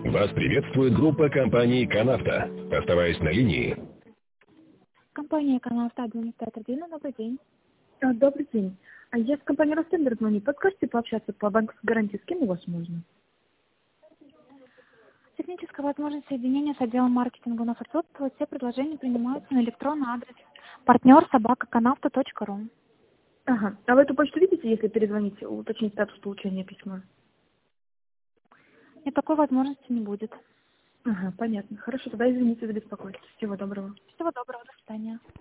Вас приветствует группа компании «Канавто». Оставаясь на линии. Компания «Канавто», администратор Дина, добрый день. Добрый день. Я с компании «Ростендер» звоню. Подскажите пообщаться по банковской гарантии, с кем у вас можно? Техническая возможность соединения с отделом маркетинга у нас отсутствует. Все предложения принимаются на электронный адрес partner@kanavto.ru. Ага. А вы эту почту видите, если перезвонить, уточнить статус получения письма? И такой возможности не будет. Ага, понятно. Хорошо, тогда извините за беспокойство. Всего доброго. Всего доброго, до свидания.